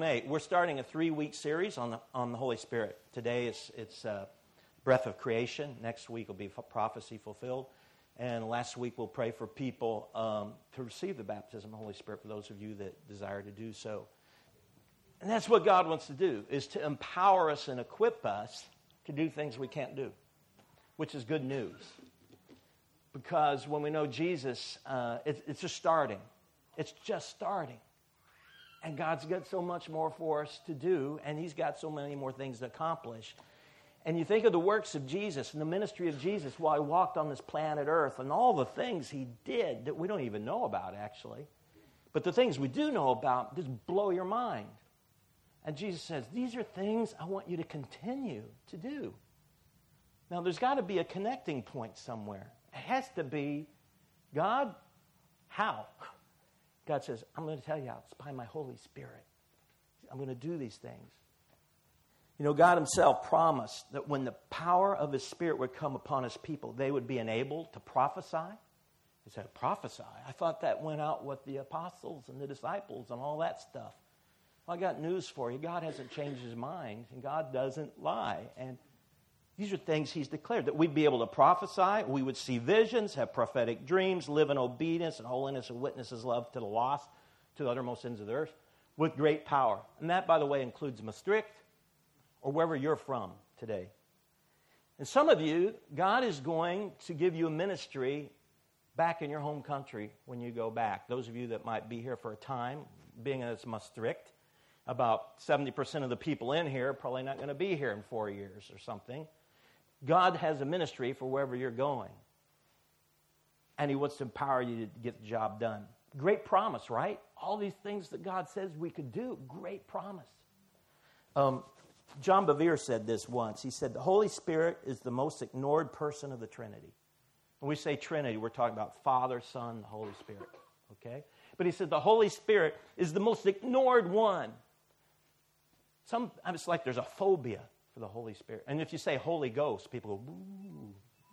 1:8. We're starting a 3-week series on the Holy Spirit. Today it's breath of creation. Next week will be prophecy fulfilled. And last week we'll pray for people to receive the baptism of the Holy Spirit for those of you that desire to do so. And that's what God wants to do, is to empower us and equip us to do things we can't do, which is good news. Because when we know Jesus, it's just starting. It's just starting. And God's got so much more for us to do, and He's got so many more things to accomplish. And you think of the works of Jesus and the ministry of Jesus while He walked on this planet Earth and all the things He did that we don't even know about, actually. But the things we do know about just blow your mind. And Jesus says, these are things I want you to continue to do. Now, there's got to be a connecting point somewhere. It has to be, God, how? God says, I'm going to tell you how. It's by my Holy Spirit. I'm going to do these things. You know, God Himself promised that when the power of His Spirit would come upon His people, they would be enabled to prophesy. He said, prophesy? I thought that went out with the apostles and the disciples and all that stuff. Well, I got news for you. God hasn't changed His mind, and God doesn't lie. And these are things He's declared, that we'd be able to prophesy, we would see visions, have prophetic dreams, live in obedience and holiness and witness His love to the lost, to the uttermost ends of the earth, with great power. And that, by the way, includes Maastricht or wherever you're from today. And some of you, God is going to give you a ministry back in your home country when you go back. Those of you that might be here for a time, being as Maastricht, about 70% of the people in here are probably not going to be here in 4 years or something. God has a ministry for wherever you're going. And He wants to empower you to get the job done. Great promise, right? All these things that God says we could do. Great promise. John Bevere said this once. He said, the Holy Spirit is the most ignored person of the Trinity. When we say Trinity, we're talking about Father, Son, the Holy Spirit. Okay? But he said the Holy Spirit is the most ignored one. It's like there's a phobia for the Holy Spirit. And if you say Holy Ghost, people go, ooh.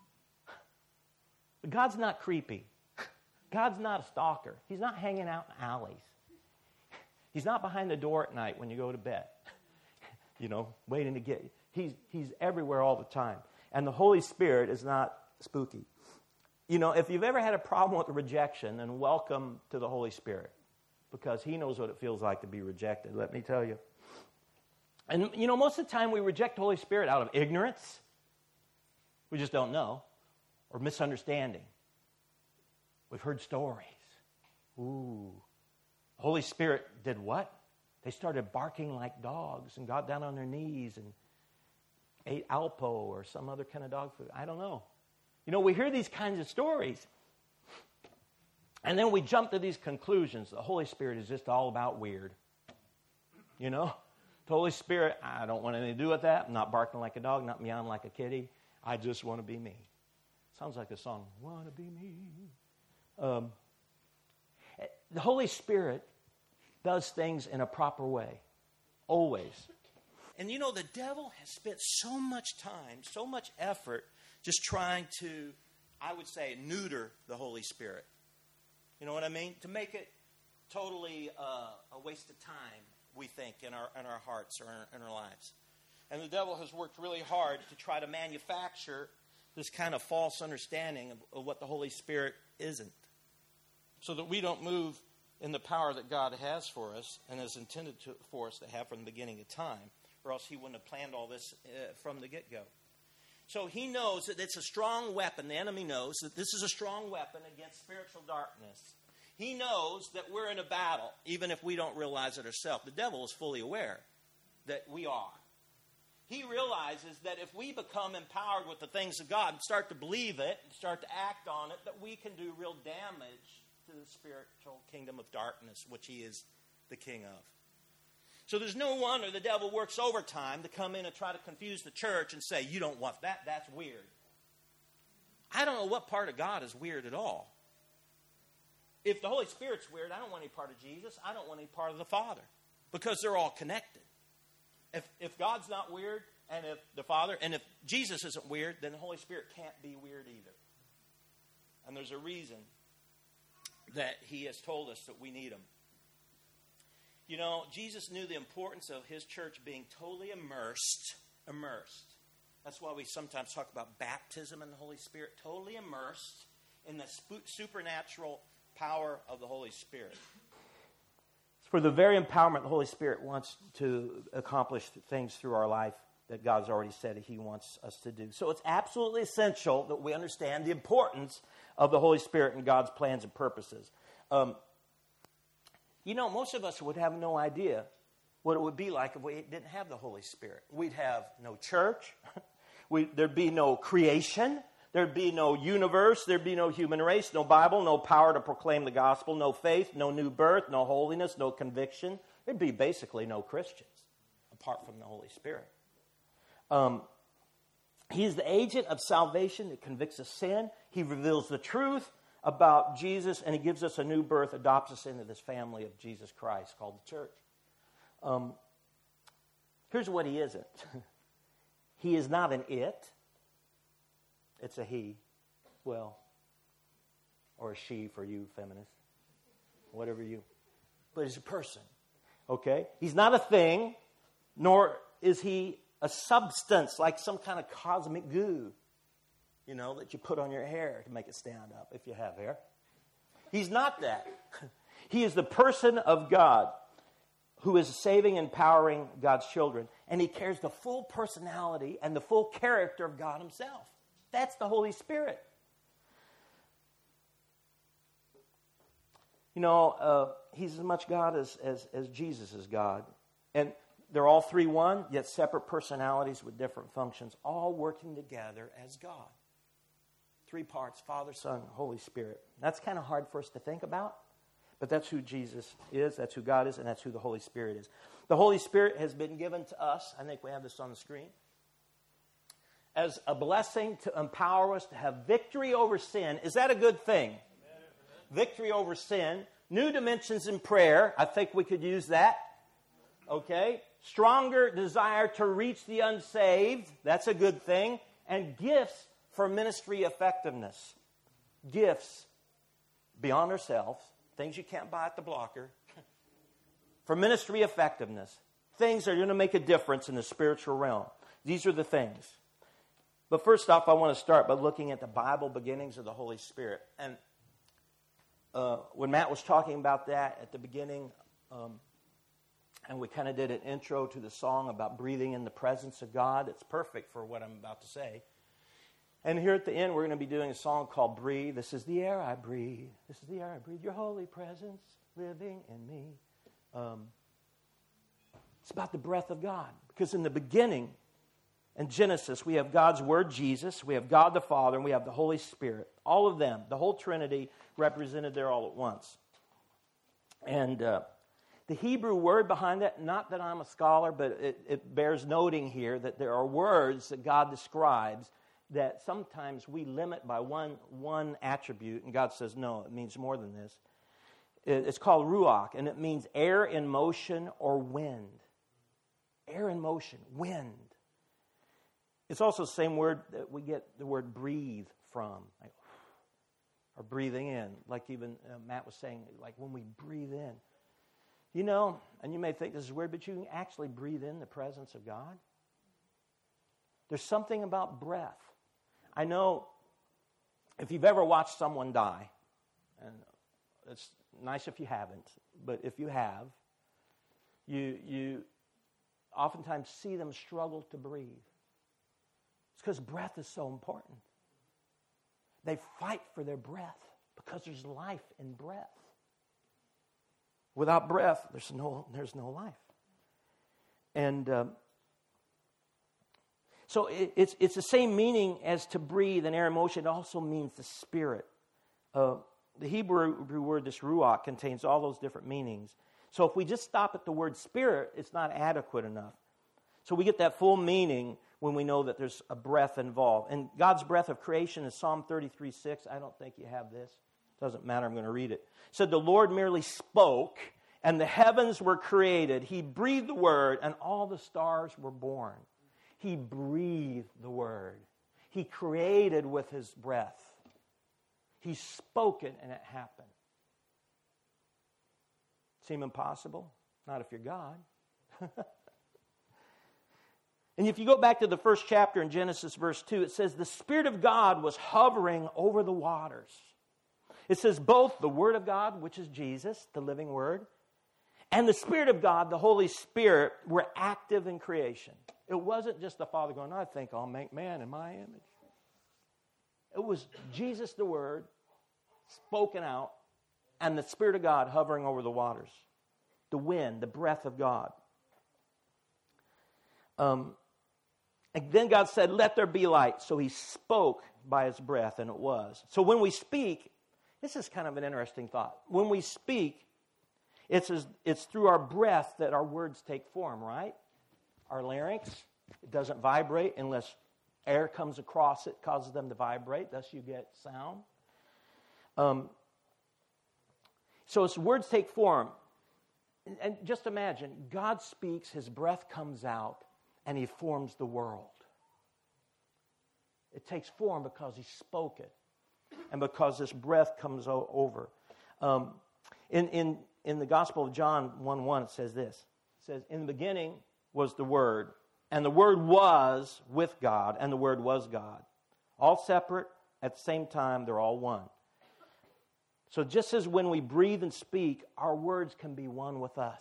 But God's not creepy. God's not a stalker. He's not hanging out in alleys. He's not behind the door at night when you go to bed, waiting to get you. He's everywhere all the time. And the Holy Spirit is not spooky. If you've ever had a problem with rejection, then welcome to the Holy Spirit, because He knows what it feels like to be rejected, let me tell you. And, most of the time we reject the Holy Spirit out of ignorance. We just don't know. Or misunderstanding. We've heard stories. Ooh. The Holy Spirit did what? They started barking like dogs and got down on their knees and ate Alpo or some other kind of dog food. I don't know. We hear these kinds of stories. And then we jump to these conclusions. The Holy Spirit is just all about weird. The Holy Spirit, I don't want anything to do with that. I'm not barking like a dog, not meowing like a kitty. I just want to be me. Sounds like a song. Want to be me. The Holy Spirit does things in a proper way. Always. And the devil has spent so much time, so much effort just trying to, I would say, neuter the Holy Spirit. You know what I mean? To make it totally a waste of time, we think, in our hearts or in our lives. And the devil has worked really hard to try to manufacture this kind of false understanding of what the Holy Spirit isn't, so that we don't move in the power that God has for us and has intended for us to have from the beginning of time, or else He wouldn't have planned all this from the get-go. So He knows that it's a strong weapon. The enemy knows that this is a strong weapon against spiritual darkness. He knows that we're in a battle, even if we don't realize it ourselves. The devil is fully aware that we are. He realizes that if we become empowered with the things of God and start to believe it, and start to act on it, that we can do real damage to the spiritual kingdom of darkness, which He is the king of. So there's no wonder the devil works overtime to come in and try to confuse the church and say, you don't want that, that's weird. I don't know what part of God is weird at all. If the Holy Spirit's weird, I don't want any part of Jesus. I don't want any part of the Father, because they're all connected. If God's not weird, and if the Father, and if Jesus isn't weird, then the Holy Spirit can't be weird either. And there's a reason that He has told us that we need Him. You know, Jesus knew the importance of his church being totally immersed. That's why we sometimes talk about baptism in the Holy Spirit. Totally immersed in the supernatural power of the Holy Spirit. For the very empowerment the Holy Spirit wants to accomplish things through our life that God's already said he wants us to do. So it's absolutely essential that we understand the importance of the Holy Spirit and God's plans and purposes. You know, most of us would have no idea what it would be like if we didn't have the Holy Spirit. We'd have no church. There'd be no creation. There'd be no universe. There'd be no human race, no Bible, no power to proclaim the gospel, no faith, no new birth, no holiness, no conviction. There'd be basically no Christians apart from the Holy Spirit. He is the agent of salvation that convicts of sin. He reveals the truth about Jesus, and he gives us a new birth, adopts us into this family of Jesus Christ called the church. Here's what he isn't. He is not an it. It's a he. Well, or a she for you feminists. Whatever you. But he's a person. Okay? He's not a thing, nor is he a substance like some kind of cosmic goo, you know, that you put on your hair to make it stand up if you have hair. He's not that. He is the person of God who is saving and empowering God's children. And he carries the full personality and the full character of God himself. That's the Holy Spirit. You know, he's as much God as Jesus is God. And they're all three one, yet separate personalities with different functions, all working together as God. Three parts, Father, Son, Holy Spirit. That's kind of hard for us to think about, but that's who Jesus is, that's who God is, and that's who the Holy Spirit is. The Holy Spirit has been given to us, I think we have this on the screen, as a blessing to empower us to have victory over sin. Is that a good thing? Amen. Victory over sin. New dimensions in prayer. I think we could use that. Okay? Stronger desire to reach the unsaved. That's a good thing. And gifts for ministry effectiveness. Gifts beyond ourselves. Things you can't buy at the blocker. For ministry effectiveness. Things that are going to make a difference in the spiritual realm. These are the things. But first off, I want to start by looking at the Bible beginnings of the Holy Spirit. And when Matt was talking about that at the beginning, and we kind of did an intro to the song about breathing in the presence of God, it's perfect for what I'm about to say. And here at the end, we're going to be doing a song called Breathe. This is the air I breathe. This is the air I breathe. Your holy presence living in me. It's about the breath of God. Because in the beginning, in Genesis, we have God's Word, Jesus, we have God the Father, and we have the Holy Spirit. All of them, the whole Trinity, represented there all at once. And the Hebrew word behind that, not that I'm a scholar, but it bears noting here that there are words that God describes that sometimes we limit by one attribute, and God says, no, it means more than this. It's called ruach, and it means air in motion or wind. Air in motion, wind. It's also the same word that we get the word breathe from, like, or breathing in, like even Matt was saying, like when we breathe in. You know, and you may think this is weird, but you can actually breathe in the presence of God. There's something about breath. I know if you've ever watched someone die, and it's nice if you haven't, but if you have, you oftentimes see them struggle to breathe. It's because breath is so important. They fight for their breath because there's life in breath. Without breath, there's no life. And so it's the same meaning as to breathe and air in motion. It also means the spirit. The Hebrew word, this ruach, contains all those different meanings. So if we just stop at the word spirit, it's not adequate enough. So we get that full meaning when we know that there's a breath involved. And God's breath of creation is Psalm 33:6. I don't think you have this. Doesn't matter, I'm going to read it. It said, the Lord merely spoke, and the heavens were created. He breathed the word, and all the stars were born. He breathed the word. He created with his breath. He spoke it, and it happened. Seem impossible? Not if you're God. And if you go back to the first chapter in Genesis verse 2, it says, the Spirit of God was hovering over the waters. It says both the Word of God, which is Jesus, the living Word, and the Spirit of God, the Holy Spirit, were active in creation. It wasn't just the Father going, I think I'll make man in my image. It was Jesus, the Word, spoken out, and the Spirit of God hovering over the waters. The wind, the breath of God. And then God said, let there be light. So He spoke by His breath, and it was. So when we speak, this is kind of an interesting thought. When we speak, it's through our breath that our words take form, right? Our larynx, it doesn't vibrate unless air comes across it, causes them to vibrate. Thus you get sound. So as words take form, and just imagine, God speaks, His breath comes out, and He forms the world. It takes form because He spoke it, and because this breath comes over. In the Gospel of John 1:1, it says this. It says, in the beginning was the Word, and the Word was with God, and the Word was God. All separate, at the same time, they're all one. So just as when we breathe and speak, our words can be one with us.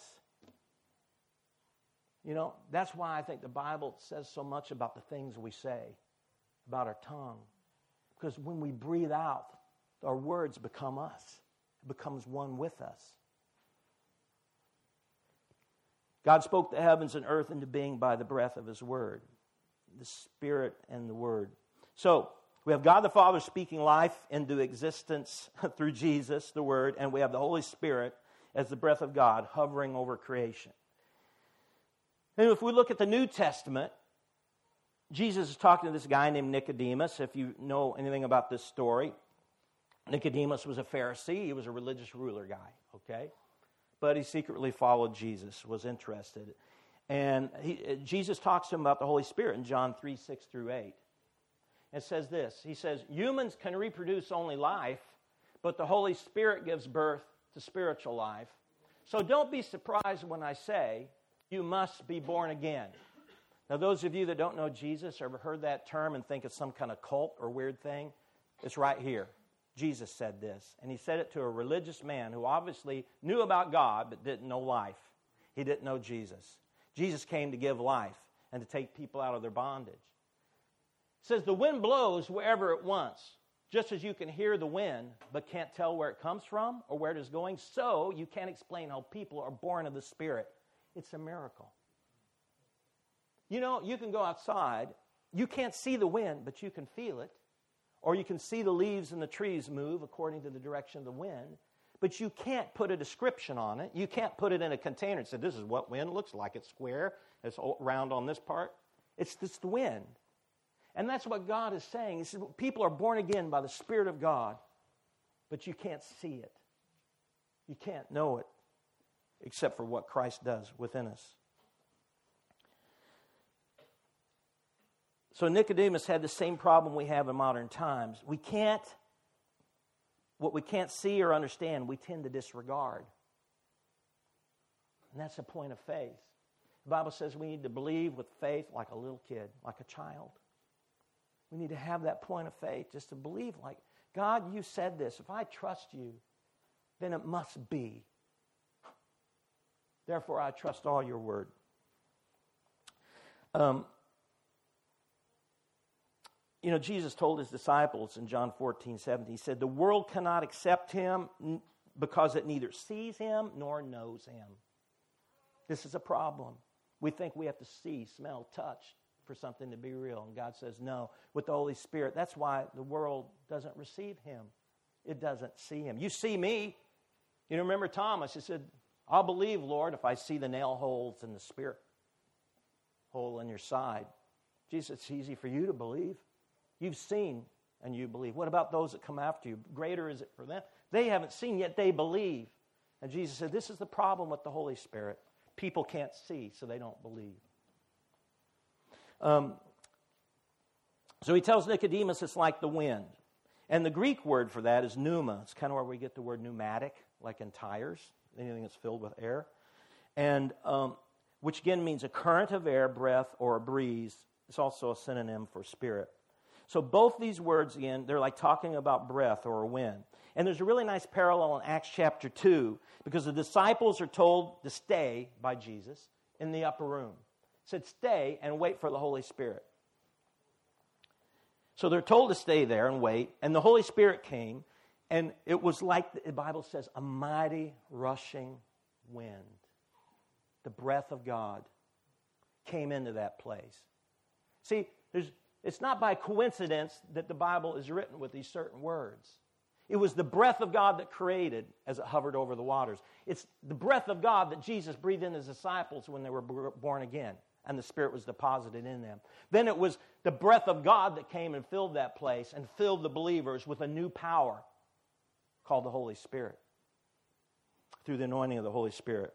You know, that's why I think the Bible says so much about the things we say, about our tongue. Because when we breathe out, our words become us. It becomes one with us. God spoke the heavens and earth into being by the breath of His Word, the Spirit and the Word. So, we have God the Father speaking life into existence through Jesus, the Word, and we have the Holy Spirit as the breath of God hovering over creation. And if we look at the New Testament, Jesus is talking to this guy named Nicodemus. If you know anything about this story, Nicodemus was a Pharisee. He was a religious ruler guy, okay? But he secretly followed Jesus, was interested. And Jesus talks to him about the Holy Spirit in John 3:6-8. It says this. He says, humans can reproduce only life, but the Holy Spirit gives birth to spiritual life. So don't be surprised when I say, you must be born again. Now, those of you that don't know Jesus or ever heard that term and think it's some kind of cult or weird thing, it's right here. Jesus said this, and He said it to a religious man who obviously knew about God but didn't know life. He didn't know Jesus. Jesus came to give life and to take people out of their bondage. It says the wind blows wherever it wants. Just as you can hear the wind but can't tell where it comes from or where it is going, so you can't explain how people are born of the Spirit. It's a miracle. You know, you can go outside. You can't see the wind, but you can feel it. Or you can see the leaves and the trees move according to the direction of the wind. But you can't put a description on it. You can't put it in a container and say, this is what wind looks like. It's square. It's round on this part. It's just the wind. And that's what God is saying. He says, people are born again by the Spirit of God, but you can't see it. You can't know it except for what Christ does within us. So Nicodemus had the same problem we have in modern times. What we can't see or understand, we tend to disregard. And that's a point of faith. The Bible says we need to believe with faith like a little kid, like a child. We need to have that point of faith just to believe like, God, you said this. If I trust you, then it must be. Therefore, I trust all your word. You know, Jesus told His disciples in John 14:17, He said, the world cannot accept Him because it neither sees Him nor knows Him. This is a problem. We think we have to see, smell, touch for something to be real. And God says, no, with the Holy Spirit. That's why the world doesn't receive Him. It doesn't see Him. You see me. You know, remember Thomas, he said, I'll believe, Lord, if I see the nail holes in the spear hole in your side. Jesus, it's easy for you to believe. You've seen and you believe. What about those that come after you? Greater is it for them. They haven't seen, yet they believe. And Jesus said, this is the problem with the Holy Spirit. People can't see, so they don't believe. So He tells Nicodemus it's like the wind. And the Greek word for that is pneuma. It's kind of where we get the word pneumatic, like in tires, anything that's filled with air. and which again means a current of air, breath, or a breeze. It's also a synonym for spirit. So both these words, again, they're like talking about breath or a wind. And there's a really nice parallel in Acts chapter 2, because the disciples are told to stay by Jesus in the upper room. He said, stay and wait for the Holy Spirit. So they're told to stay there and wait, and the Holy Spirit came, and it was like the Bible says, a mighty rushing wind. The breath of God came into that place. See, it's not by coincidence that the Bible is written with these certain words. It was the breath of God that created as it hovered over the waters. It's the breath of God that Jesus breathed in his disciples when they were born again, and the Spirit was deposited in them. Then it was the breath of God that came and filled that place and filled the believers with a new power called the Holy Spirit through the anointing of the Holy Spirit.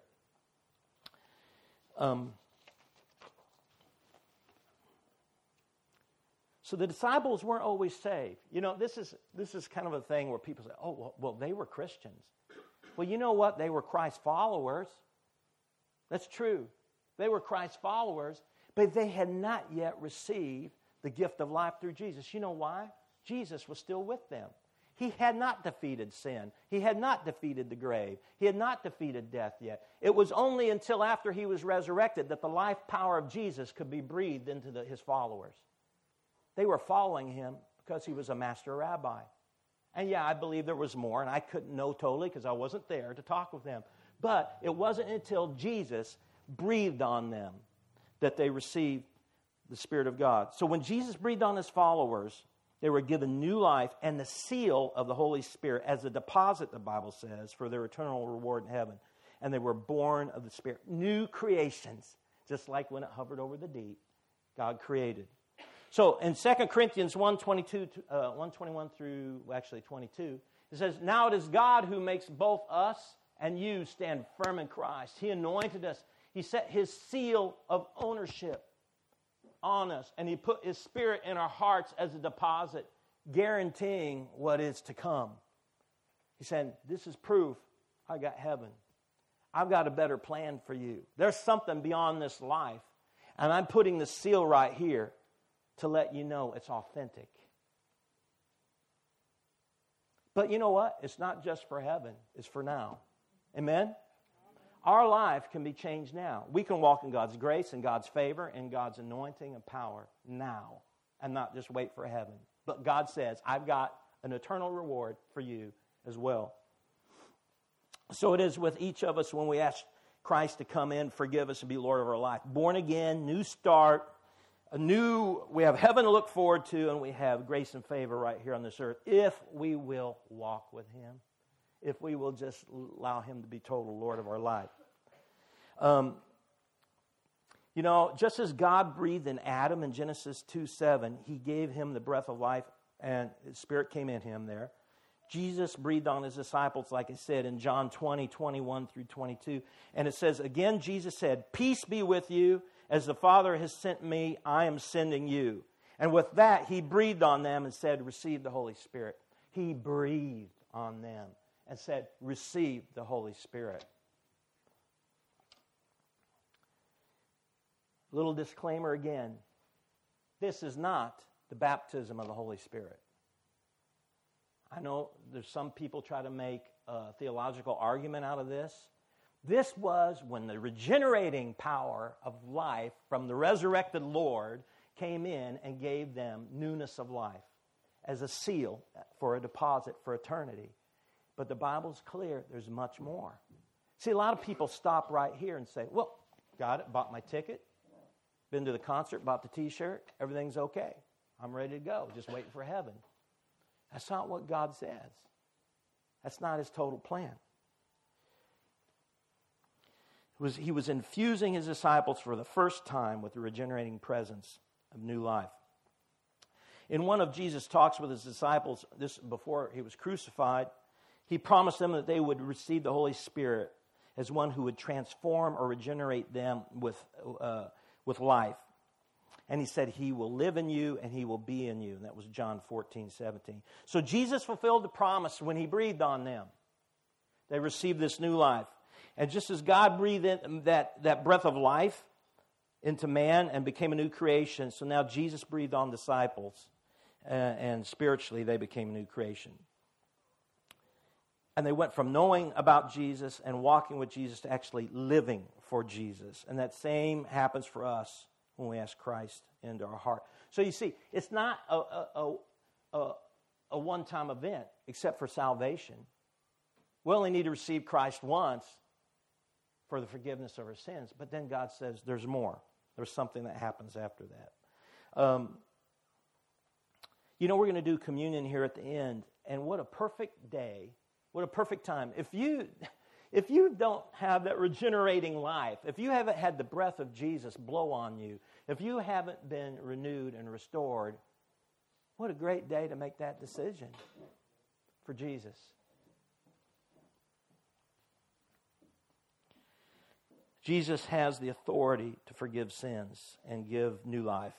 So the disciples weren't always saved. You know, this is kind of a thing where people say, oh, well, they were Christians. Well, you know what? They were Christ's followers. That's true. They were Christ's followers, but they had not yet received the gift of life through Jesus. You know why? Jesus was still with them. He had not defeated sin. He had not defeated the grave. He had not defeated death yet. It was only until after he was resurrected that the life power of Jesus could be breathed into his followers. They were following him because he was a master rabbi. And yeah, I believe there was more, and I couldn't know totally because I wasn't there to talk with them. But it wasn't until Jesus breathed on them that they received the Spirit of God. So when Jesus breathed on his followers, they were given new life and the seal of the Holy Spirit as a deposit, the Bible says, for their eternal reward in heaven. And they were born of the Spirit. New creations, just like when it hovered over the deep, God created. So in 2 Corinthians 1:21 through 22, it says, now it is God who makes both us and you stand firm in Christ. He anointed us. He set his seal of ownership on us, and he put his Spirit in our hearts as a deposit, guaranteeing what is to come. He said, this is proof I got heaven. I've got a better plan for you. There's something beyond this life, and I'm putting the seal right here to let you know it's authentic. But you know what? It's not just for heaven. It's for now. Amen? Our life can be changed now. We can walk in God's grace and God's favor and God's anointing and power now and not just wait for heaven. But God says, I've got an eternal reward for you as well. So it is with each of us when we ask Christ to come in, forgive us, and be Lord of our life. Born again, new start, we have heaven to look forward to, and we have grace and favor right here on this earth if we will walk with him, if we will just allow him to be total Lord of our life. Just as God breathed in Adam in Genesis 2:7, he gave him the breath of life, and his Spirit came in him there. Jesus breathed on his disciples, like I said, in John 20:21 through 22. And it says, again, Jesus said, peace be with you. As the Father has sent me, I am sending you. And with that, he breathed on them and said, receive the Holy Spirit. He breathed on them and said, receive the Holy Spirit. Little disclaimer again. This is not the baptism of the Holy Spirit. I know there's some people try to make a theological argument out of this. This was when the regenerating power of life from the resurrected Lord came in and gave them newness of life as a seal for a deposit for eternity. But the Bible's clear, there's much more. See, a lot of people stop right here and say, well, got it, bought my ticket, been to the concert, bought the t-shirt, everything's okay. I'm ready to go, just waiting for heaven. That's not what God says. That's not his total plan. He was infusing his disciples for the first time with the regenerating presence of new life. In one of Jesus' talks with his disciples, this before he was crucified, he promised them that they would receive the Holy Spirit as one who would transform or regenerate them with life. And he said, he will live in you and he will be in you. And that was John 14:17. So Jesus fulfilled the promise when he breathed on them. They received this new life. And just as God breathed in that breath of life into man and became a new creation, so now Jesus breathed on disciples, and spiritually they became a new creation. And they went from knowing about Jesus and walking with Jesus to actually living for Jesus. And that same happens for us when we ask Christ into our heart. So you see, it's not a one-time event except for salvation. We only need to receive Christ once for the forgiveness of our sins. But then God says there's more. There's something that happens after that. We're going to do communion here at the end. And what a perfect day. What a perfect time. If you don't have that regenerating life, if you haven't had the breath of Jesus blow on you, if you haven't been renewed and restored, what a great day to make that decision for Jesus. Jesus has the authority to forgive sins and give new life.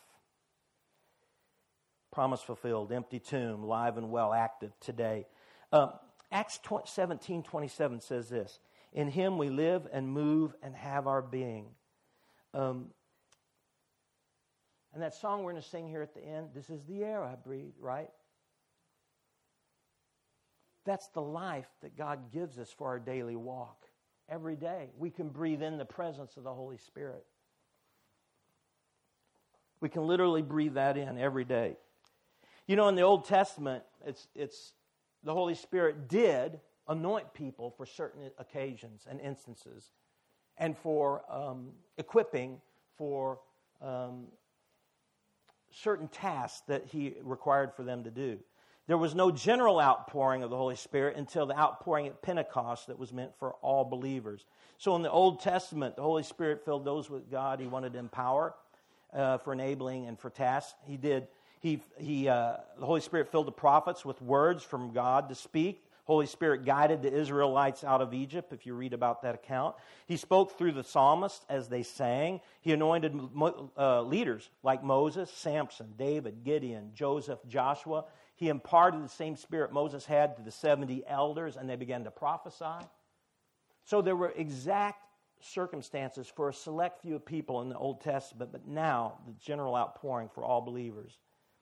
Promise fulfilled, empty tomb, live and well, active today. Acts 17:27 says this, in him we live and move and have our being. And that song we're going to sing here at the end, this is the air I breathe, right? That's the life that God gives us for our daily walk. Every day we can breathe in the presence of the Holy Spirit. We can literally breathe that in every day. In the Old Testament, it's the Holy Spirit did anoint people for certain occasions and instances, and for equipping for certain tasks that He required for them to do. There was no general outpouring of the Holy Spirit until the outpouring at Pentecost that was meant for all believers. So in the Old Testament, the Holy Spirit filled those with God He wanted to empower for enabling and for tasks. The Holy Spirit filled the prophets with words from God to speak. Holy Spirit guided the Israelites out of Egypt, if you read about that account. He spoke through the psalmists as they sang. He anointed leaders like Moses, Samson, David, Gideon, Joseph, Joshua. He imparted the same spirit Moses had to the 70 elders, and they began to prophesy. So there were exact circumstances for a select few of people in the Old Testament, but now the general outpouring for all believers.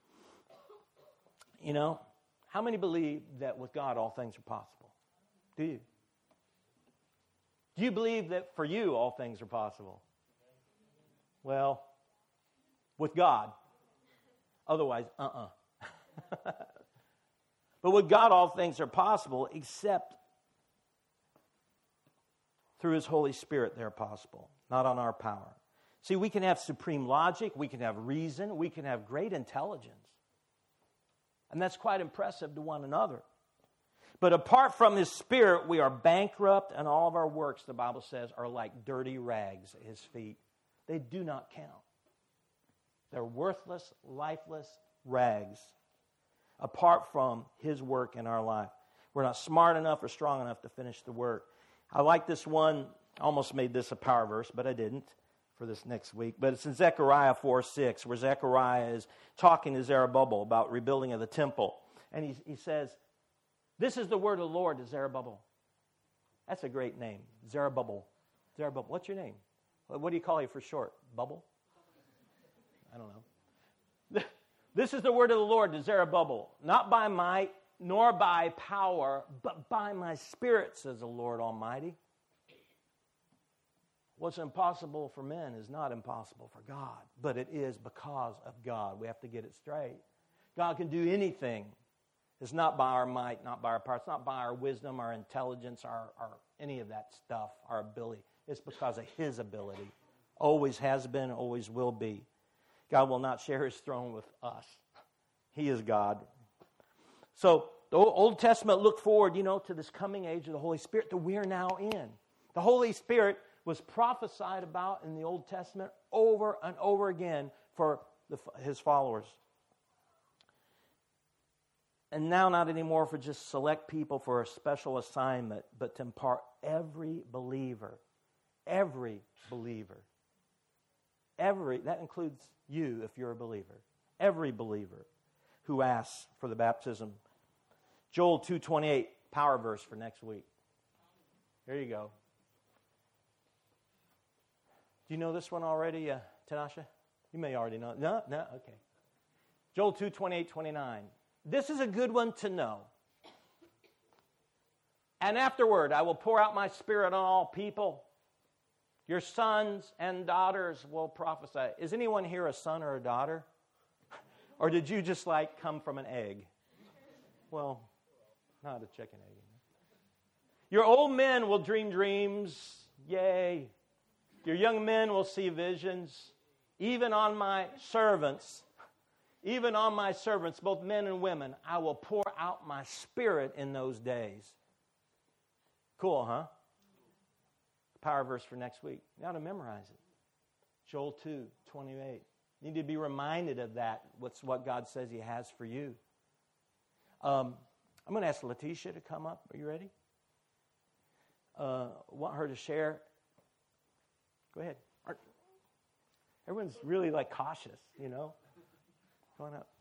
How many believe that with God all things are possible? Do you? Do you believe that for you all things are possible? Well, with God. Otherwise, But with God all things are possible, except through His Holy Spirit they're possible, not on our power. See, we can have supreme logic, we can have reason, we can have great intelligence. And that's quite impressive to one another. But apart from His Spirit, we are bankrupt, and all of our works, the Bible says, are like dirty rags at His feet. They do not count. They're worthless, lifeless rags apart from His work in our life. We're not smart enough or strong enough to finish the work. I like this one. I almost made this a power verse, but I didn't for this next week. But it's in Zechariah 4:6, where Zechariah is talking to Zerubbabel about rebuilding of the temple. And he says, this is the word of the Lord to Zerubbabel. That's a great name, Zerubbabel. Zerubbabel, what's your name? What do you call you for short? Bubble? I don't know. This is the word of the Lord to Zerubbabel, not by might nor by power, but by my Spirit, says the Lord Almighty. What's impossible for men is not impossible for God, but it is because of God. We have to get it straight. God can do anything. It's not by our might, not by our power. It's not by our wisdom, our intelligence, our any of that stuff, our ability. It's because of His ability. Always has been, always will be. God will not share His throne with us. He is God. So the Old Testament looked forward, to this coming age of the Holy Spirit that we are now in. The Holy Spirit was prophesied about in the Old Testament over and over again for His followers. And now not anymore for just select people for a special assignment, but to impart every believer, that includes you if you're a believer, every believer who asks for the baptism. Joel 2:28, power verse for next week. There you go. Do you know this one already, Tanasha? You may already know it. No? Okay. Joel 2, 28, 29. This is a good one to know. And afterward, I will pour out my Spirit on all people. Your sons and daughters will prophesy. Is anyone here a son or a daughter? Or did you just come from an egg? Well, not a chicken egg. Your old men will dream dreams. Yay. Your young men will see visions. Even on my servants, both men and women, I will pour out my Spirit in those days. Cool, huh? Power verse for next week. You ought to memorize it. Joel 2, 28. You need to be reminded of that. What's what God says He has for you. I'm going to ask Letitia to come up. Are you ready? Want her to share. Go ahead. Everyone's really cautious, Come on up.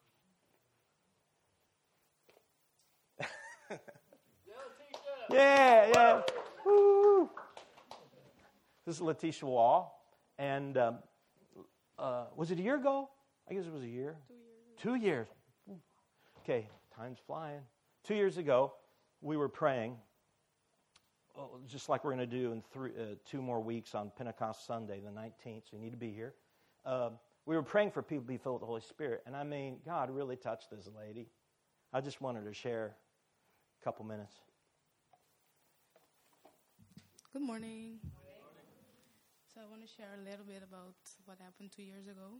Yeah. Woo. This is Letitia Wall. And was it a year ago? I guess it was a year. 2 years. Okay, time's flying. 2 years ago, we were praying, just like we're going to do in 2 more weeks on Pentecost Sunday, the 19th, so you need to be here. We were praying for people to be filled with the Holy Spirit. And I mean, God really touched this lady. I just wanted to share a couple minutes. Good morning. So I want to share a little bit about what happened 2 years ago.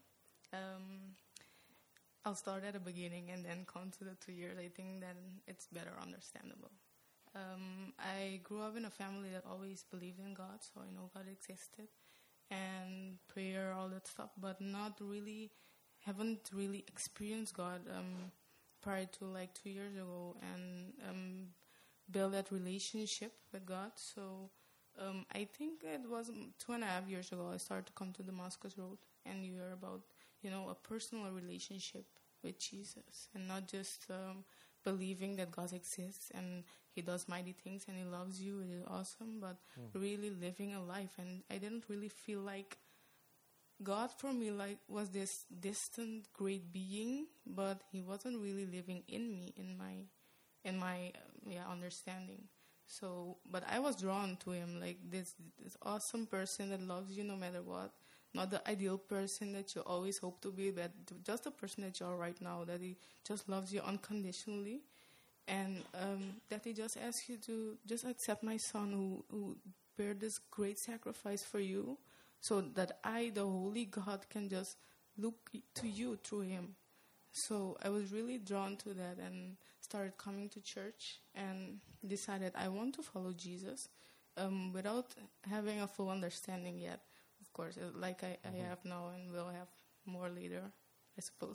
I'll start at the beginning and then come to the 2 years. I think then it's better understandable. I grew up in a family that always believed in God, so I know God existed. And prayer, all that stuff, but haven't really experienced God prior to 2 years ago and build that relationship with God. So I think it was 2.5 years ago I started to come to Damascus Road and hear about, a personal relationship with Jesus and not just believing that God exists and He does mighty things and He loves you, it is awesome, but really living a life. And I didn't really feel like God for me was this distant great being, but He wasn't really living in me, in my understanding. So, but I was drawn to Him, this awesome person that loves you no matter what. Not the ideal person that you always hope to be, but just the person that you are right now, that He just loves you unconditionally. And that He just asks you to just accept my Son who bear this great sacrifice for you, so that I, the Holy God, can just look to you through Him. So I was really drawn to that and started coming to church and decided I want to follow Jesus without having a full understanding yet. Of course, like I have now and will have more later, I suppose.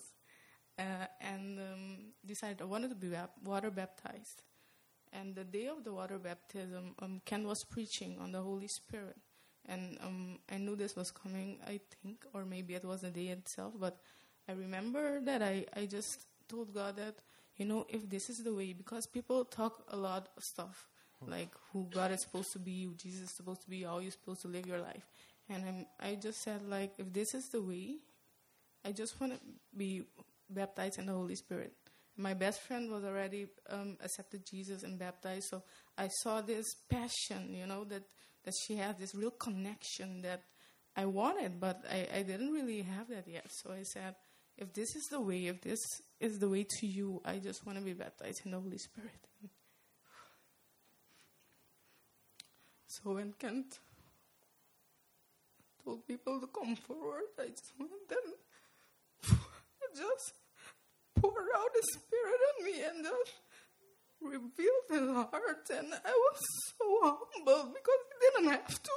And decided I wanted to be water baptized. And the day of the water baptism, Ken was preaching on the Holy Spirit. And I knew this was coming, I think, or maybe it was the day itself. But I remember that I just told God that, if this is the way, because people talk a lot of stuff, like who God is supposed to be, who Jesus is supposed to be, how you're supposed to live your life. And I just said, if this is the way, I just want to be baptized in the Holy Spirit. My best friend was already accepted Jesus and baptized, so I saw this passion, that she had this real connection that I wanted, but I didn't really have that yet. So I said, if this is the way, if this is the way to you, I just want to be baptized in the Holy Spirit. So when Kent told people to come forward, I just wanted them to just pour out the Spirit on me and just reveal His heart. And I was so humble because He didn't have to.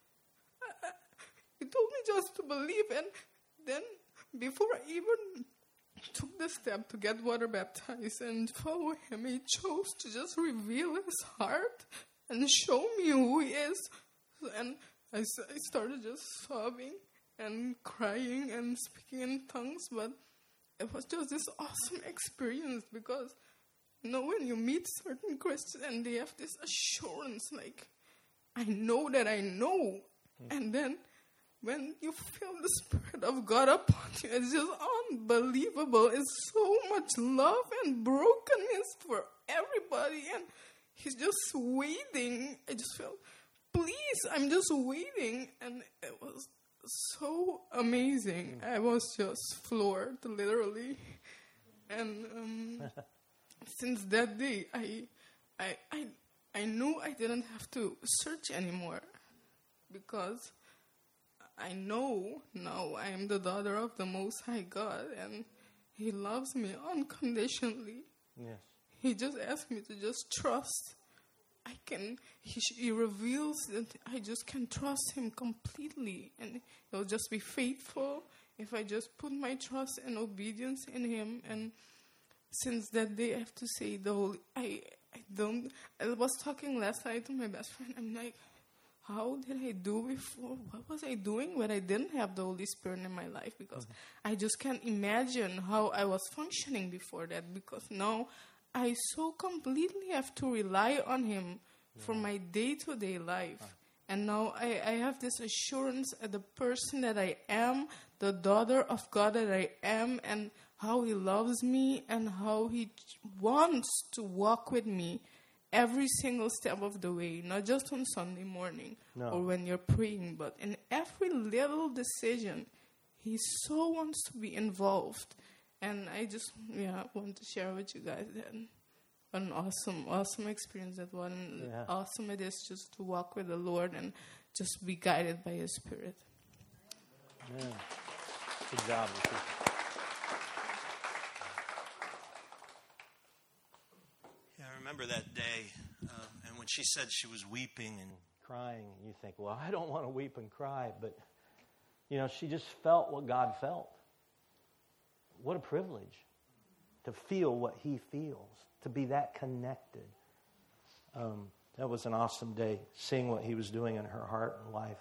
He told me just to believe. And then before I even took the step to get water baptized and follow Him, He chose to just reveal His heart and show me who He is. And I started just sobbing and crying and speaking in tongues, but it was just this awesome experience because, when you meet certain Christians and they have this assurance, I know that I know. And then when you feel the Spirit of God upon you, it's just unbelievable. It's so much love and brokenness for everybody, and He's just waiting. I just felt, please, I'm just waiting, and it was so amazing. I was just floored, literally, and since that day, I knew I didn't have to search anymore, because I know now I am the daughter of the Most High God, and He loves me unconditionally. Yes. He just asked me to just trust. He reveals that I just can trust Him completely, and He'll just be faithful if I just put my trust and obedience in Him. And since that day, I have to say, I was talking last night to my best friend. I'm like, how did I do before? What was I doing when I didn't have the Holy Spirit in my life? Because I just can't imagine how I was functioning before that, because now I so completely have to rely on Him for my day-to-day life. And now I have this assurance of the person that I am, the daughter of God that I am, and how He loves me and how He wants to walk with me every single step of the way, not just on Sunday morning or when you're praying, but in every little decision. He so wants to be involved. And I just want to share with you guys that an awesome experience, that one awesome it is just to walk with the Lord and just be guided by His Spirit. Yeah. Good job. Yeah, I remember that day, and when she said she was weeping and crying, and you think, well, I don't want to weep and cry, but, she just felt what God felt. What a privilege to feel what He feels, to be that connected. That was an awesome day, seeing what He was doing in her heart and life.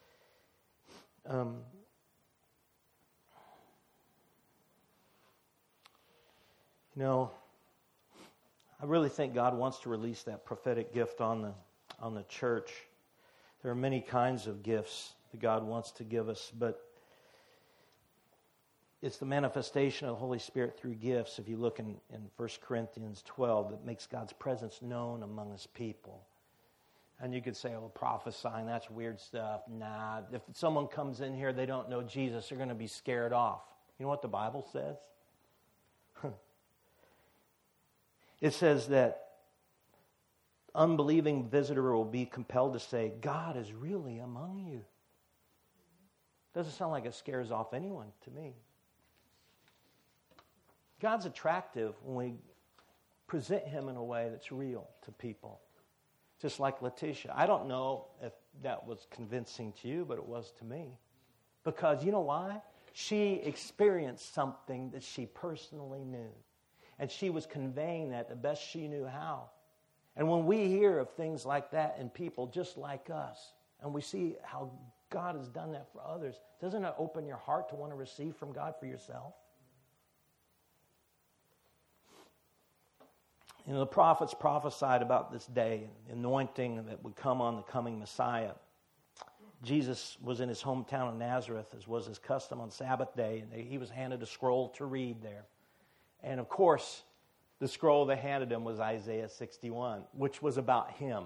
I really think God wants to release that prophetic gift on the church. There are many kinds of gifts that God wants to give us, but it's the manifestation of the Holy Spirit through gifts, if you look in 1 Corinthians 12, that makes God's presence known among His people. And you could say, prophesying, that's weird stuff. Nah, if someone comes in here, they don't know Jesus, they're going to be scared off. You know what the Bible says? It says that unbelieving visitor will be compelled to say, God is really among you. Doesn't sound like it scares off anyone to me. God's attractive when we present Him in a way that's real to people. Just like Letitia. I don't know if that was convincing to you, but it was to me. Because you know why? She experienced something that she personally knew. And she was conveying that the best she knew how. And when we hear of things like that in people just like us, and we see how God has done that for others, doesn't it open your heart to want to receive from God for yourself? The prophets prophesied about this day, the anointing that would come on the coming Messiah. Jesus was in His hometown of Nazareth, as was His custom on Sabbath day, and He was handed a scroll to read there. And of course, the scroll they handed Him was Isaiah 61, which was about Him.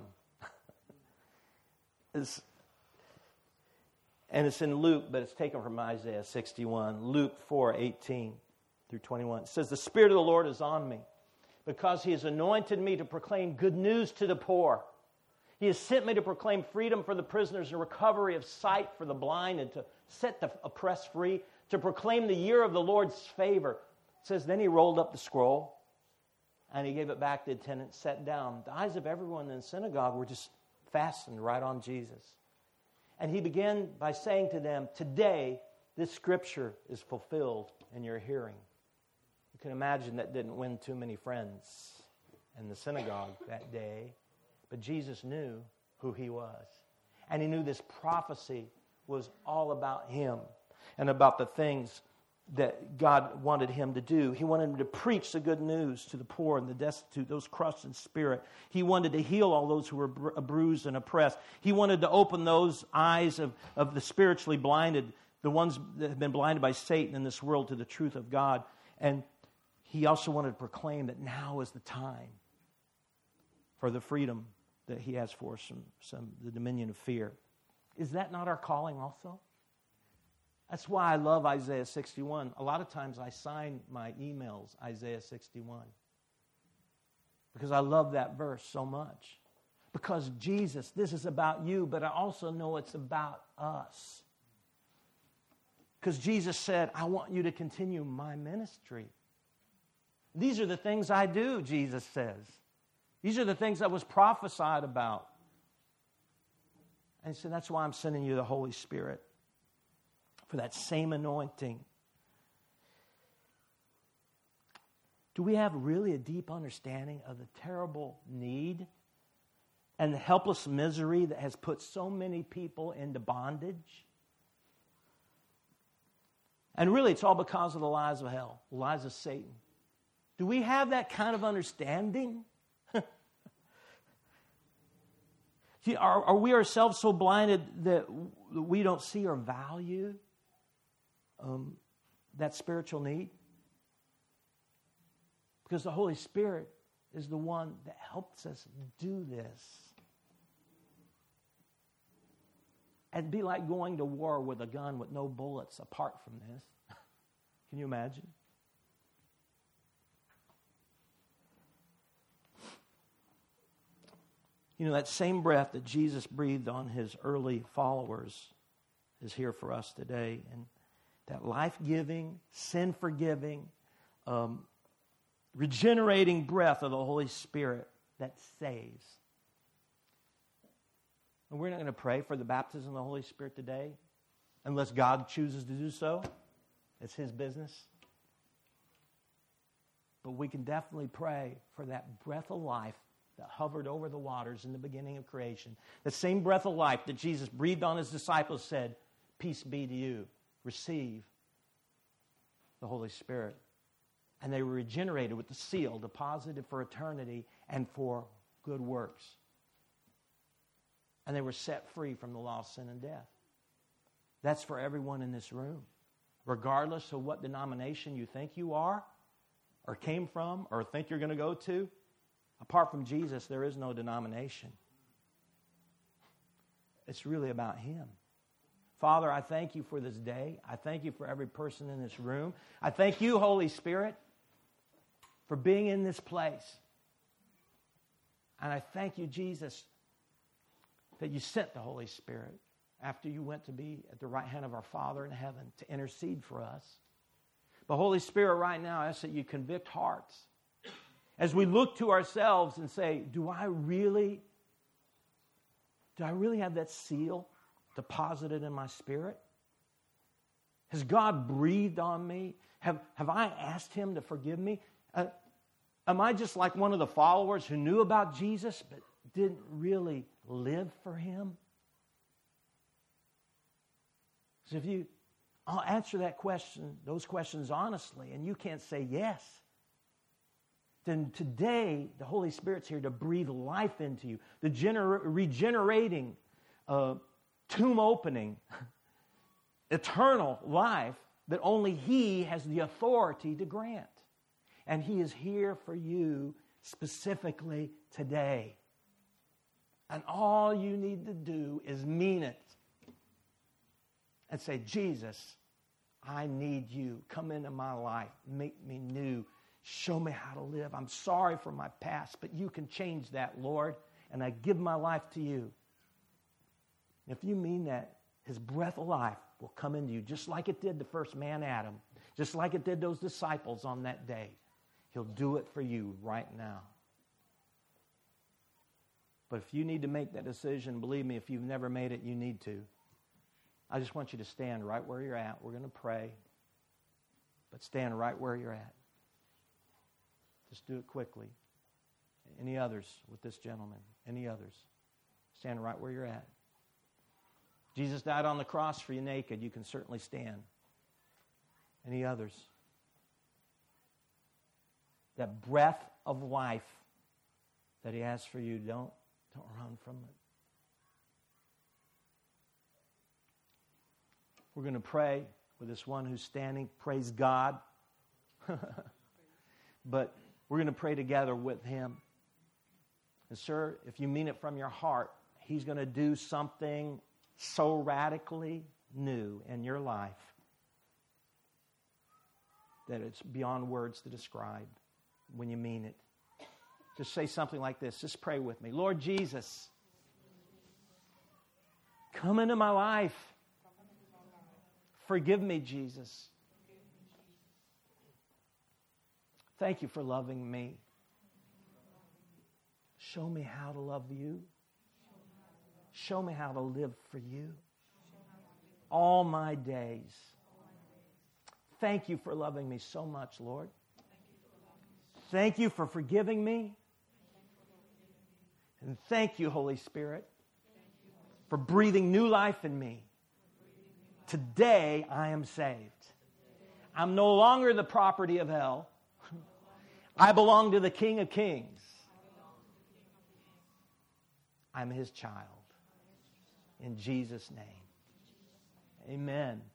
And it's in Luke, but it's taken from Isaiah 61. Luke 4:18 through 21. It says, the Spirit of the Lord is on me, because He has anointed me to proclaim good news to the poor. He has sent me to proclaim freedom for the prisoners and recovery of sight for the blind, and to set the oppressed free, to proclaim the year of the Lord's favor. It says, then He rolled up the scroll, and He gave it back to the attendant, sat down. The eyes of everyone in the synagogue were just fastened right on Jesus. And He began by saying to them, today this scripture is fulfilled in your hearing. You can imagine that didn't win too many friends in the synagogue that day. But Jesus knew who He was. And He knew this prophecy was all about Him and about the things that God wanted him to do. He wanted him to preach the good news to the poor and the destitute, those crushed in spirit. He wanted to heal all those who were bruised and oppressed. He wanted to open those eyes of the spiritually blinded, the ones that have been blinded by Satan in this world, to the truth of God. And he also wanted to proclaim that now is the time for the freedom that he has for us from the dominion of fear. Is that not our calling also? That's why I love Isaiah 61. A lot of times I sign my emails Isaiah 61 because I love that verse so much. Because Jesus, this is about you, but I also know it's about us. Because Jesus said, I want you to continue my ministry. These are the things I do, Jesus says. These are the things that was prophesied about. And so that's why I'm sending you the Holy Spirit, for that same anointing. Do we have really a deep understanding of the terrible need and the helpless misery that has put so many people into bondage? And really, it's all because of the lies of hell, the lies of Satan. Do we have that kind of understanding? Are we ourselves so blinded that we don't see or value that spiritual need? Because the Holy Spirit is the one that helps us do this. It'd be like going to war with a gun with no bullets apart from this. Can you imagine? You know, that same breath that Jesus breathed on his early followers is here for us today. And that life-giving, sin-forgiving, regenerating breath of the Holy Spirit that saves. And we're not going to pray for the baptism of the Holy Spirit today unless God chooses to do so. It's his business. But we can definitely pray for that breath of life that hovered over the waters in the beginning of creation. The same breath of life that Jesus breathed on his disciples said, peace be to you. Receive the Holy Spirit. And they were regenerated with the seal deposited for eternity and for good works. And they were set free from the law of sin and death. That's for everyone in this room. Regardless of what denomination you think you are, or came from, or think you're going to go to, apart from Jesus, there is no denomination. It's really about him. Father, I thank you for this day. I thank you for every person in this room. I thank you, Holy Spirit, for being in this place. And I thank you, Jesus, that you sent the Holy Spirit after you went to be at the right hand of our Father in heaven to intercede for us. But Holy Spirit, right now, I ask that you convict hearts. As we look to ourselves and say, do I really have that seal deposited in my spirit? Has God breathed on me? Have I asked him to forgive me? Am I just like one of the followers who knew about Jesus but didn't really live for him? So I'll answer those questions honestly, and you can't say yes. Then today, the Holy Spirit's here to breathe life into you. The regenerating, tomb opening, eternal life that only he has the authority to grant. And he is here for you specifically today. And all you need to do is mean it. And say, Jesus, I need you. Come into my life. Make me new. Show me how to live. I'm sorry for my past, but you can change that, Lord. And I give my life to you. If you mean that, his breath of life will come into you just like it did the first man, Adam. Just like it did those disciples on that day. He'll do it for you right now. But if you need to make that decision, believe me, if you've never made it, you need to. I just want you to stand right where you're at. We're going to pray. But stand right where you're at. Just do it quickly. Any others with this gentleman? Any others? Stand right where you're at. Jesus died on the cross for you naked. You can certainly stand. Any others? That breath of life that He has for you, don't run from it. We're going to pray with this one who's standing. Praise God. But we're going to pray together with him. And sir, if you mean it from your heart, He's going to do something so radically new in your life that it's beyond words to describe when you mean it. Just say something like this. Just pray with me. Lord Jesus, come into my life. Forgive me, Jesus. Thank you for loving me. Show me how to love you. Show me how to live for you all my days. Thank you for loving me so much, Lord. Thank you for forgiving me. And thank you, Holy Spirit, for breathing new life in me. Today I am saved. I'm no longer the property of hell. I belong to the King of Kings. I'm His child. In Jesus' name. Amen.